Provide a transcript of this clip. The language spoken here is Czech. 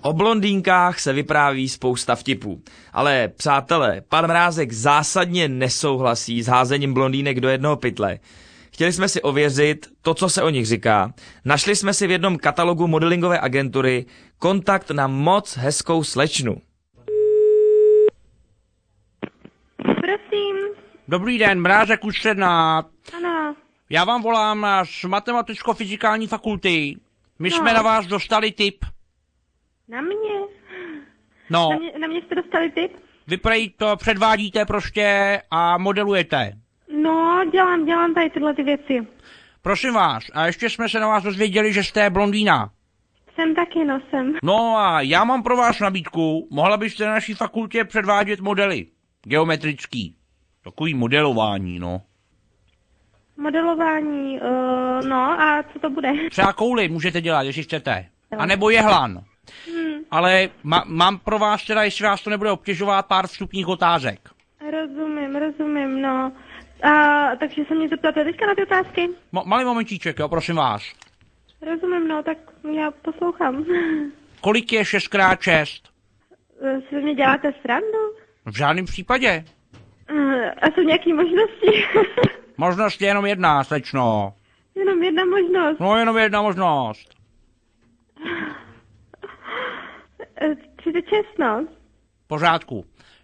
O blondýnkách se vypráví spousta vtipů. Ale přátelé, pan Mrázek zásadně nesouhlasí s házením blondýnek do jednoho pytle. Chtěli jsme si ověřit to, co se o nich říká. Našli jsme si v jednom katalogu modelingové agentury kontakt na moc hezkou slečnu. Prosím. Dobrý den, Mrázek Ústředná. Ano. Já vám volám z matematicko-fyzikální fakulty. My jsme na vás dostali tip. Na mě? No, Na mě jste dostali tip? vy prej to předvádíte prostě a modelujete. No, dělám tady tyhle ty věci. Prosím vás, a ještě jsme se na vás dozvěděli, že jste blondýna. Jsem taky, no jsem. No a já mám pro vás nabídku, mohla byste na naší fakultě předvádět modely. Geometrický. Takový modelování, no. Modelování, no a co to bude? Třeba kouli můžete dělat, jestli chcete. A nebo jehlan. Ale mám pro vás teda, jestli vás to nebude obtěžovat, pár vstupních otázek. Rozumím, no. Takže se mě zeptáte teďka na ty otázky? Malý momentíček, jo, prosím vás. Rozumím, no, tak já poslouchám. Kolik je 6x6? Si mě děláte srandu? V žádném případě. A jsou nějaký možnosti? Možnost je jenom jedna, slečno. Jenom jedna možnost. No, jenom jedna možnost. 36, no. V pořádku.